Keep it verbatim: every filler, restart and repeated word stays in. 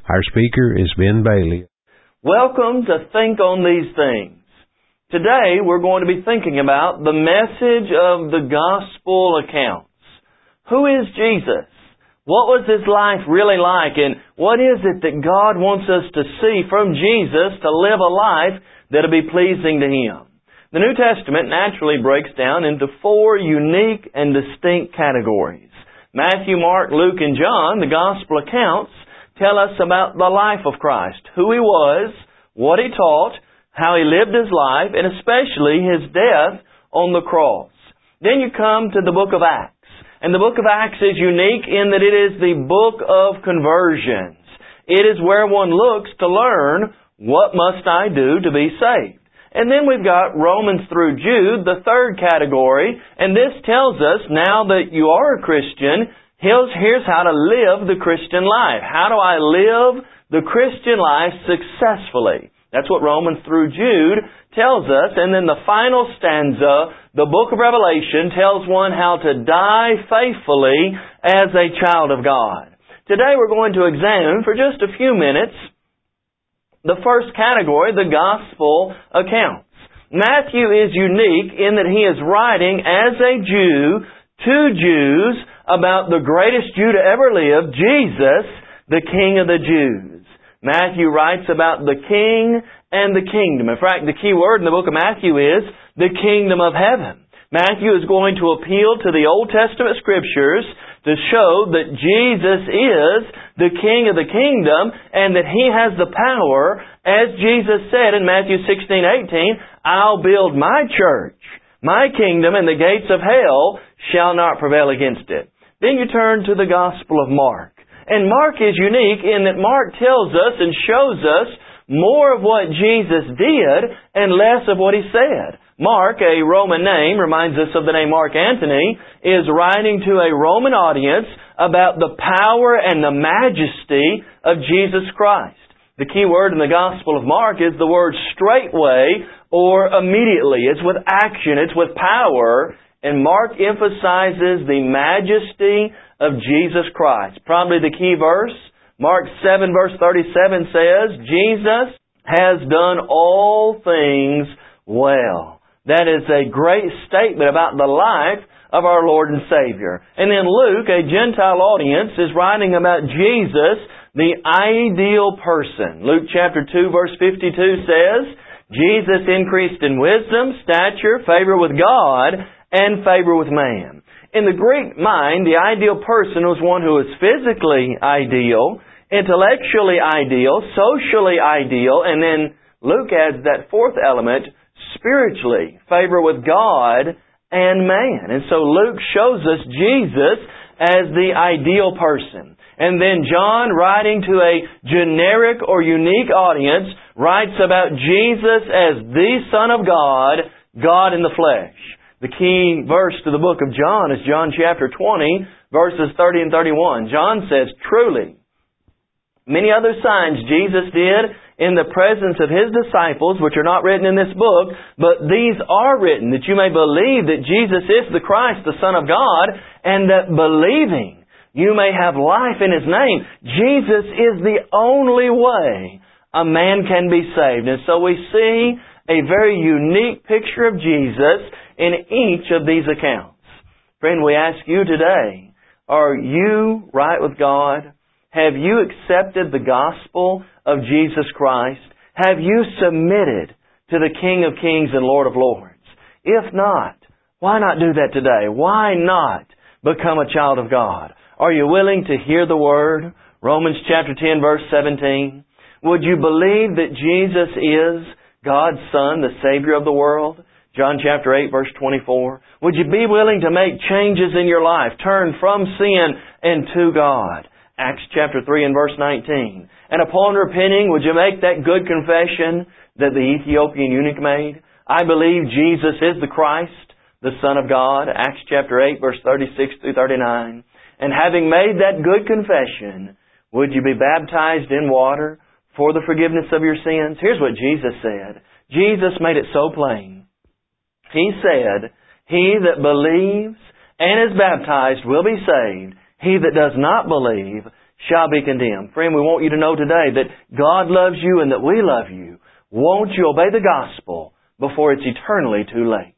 Our speaker is Ben Bailey. Welcome to Think on These Things. Today we're going to be thinking about the message of the gospel accounts. Who is Jesus? What was His life really like? And what is it that God wants us to see from Jesus to live a life that'll be pleasing to Him? The New Testament naturally breaks down into four unique and distinct categories. Matthew, Mark, Luke, and John, the gospel accounts, tell us about the life of Christ, who He was, what He taught, how He lived His life, and especially His death on the cross. Then you come to the book of Acts. And the book of Acts is unique in that it is the book of conversions. It is where one looks to learn, what must I do to be saved? And then we've got Romans through Jude, the third category, and this tells us now that you are a Christian, here's, here's how to live the Christian life. How do I live the Christian life successfully? That's what Romans through Jude tells us. And then the final stanza, the book of Revelation, tells one how to die faithfully as a child of God. Today we're going to examine for just a few minutes the first category, the gospel accounts. Matthew is unique in that he is writing as a Jew to Jews about the greatest Jew to ever live, Jesus, the King of the Jews. Matthew writes about the King and the kingdom. In fact, the key word in the book of Matthew is the kingdom of heaven. Matthew is going to appeal to the Old Testament Scriptures to show that Jesus is the King of the kingdom and that He has the power, as Jesus said in Matthew sixteen eighteen, I'll build my church, my kingdom, and the gates of hell shall not prevail against it. Then you turn to the Gospel of Mark. And Mark is unique in that Mark tells us and shows us more of what Jesus did and less of what He said. Mark, a Roman name, reminds us of the name Mark Antony, is writing to a Roman audience about the power and the majesty of Jesus Christ. The key word in the Gospel of Mark is the word straightway or immediately. It's with action. It's with power. And Mark emphasizes the majesty of Jesus Christ. Probably the key verse. Mark seven verse thirty-seven says, Jesus has done all things well. That is a great statement about the life of our Lord and Savior. And then Luke, a Gentile audience, is writing about Jesus, the ideal person. Luke chapter two verse fifty-two says, Jesus increased in wisdom, stature, favor with God, and favor with man. In the Greek mind, the ideal person was one who was physically ideal, intellectually ideal, socially ideal, and then Luke adds that fourth element, spiritually, favor with God and man. And so Luke shows us Jesus as the ideal person. And then John, writing to a generic or unique audience, writes about Jesus as the Son of God, God in the flesh. The key verse to the book of John is John chapter twenty, verses thirty and thirty-one. John says, truly, many other signs Jesus did in the presence of His disciples, which are not written in this book, but these are written, that you may believe that Jesus is the Christ, the Son of God, and that believing you may have life in His name. Jesus is the only way a man can be saved. And so we see a very unique picture of Jesus in each of these accounts. Friend, we ask you today, are you right with God? Have you accepted the gospel of Jesus Christ? Have you submitted to the King of Kings and Lord of Lords? If not, why not do that today? Why not become a child of God? Are you willing to hear the Word? Romans chapter ten verse seventeen. Would you believe that Jesus is God's Son, the Savior of the world? John chapter eight verse twenty-four. Would you be willing to make changes in your life? Turn from sin and to God. Acts chapter three and verse nineteen. And upon repenting, would you make that good confession that the Ethiopian eunuch made? I believe Jesus is the Christ, the Son of God. Acts chapter eight verse thirty-six through thirty-nine. And having made that good confession, would you be baptized in water for the forgiveness of your sins? Here's what Jesus said. Jesus made it so plain. He said, he that believes and is baptized will be saved. He that does not believe shall be condemned. Friend, we want you to know today that God loves you and that we love you. Won't you obey the gospel before it's eternally too late?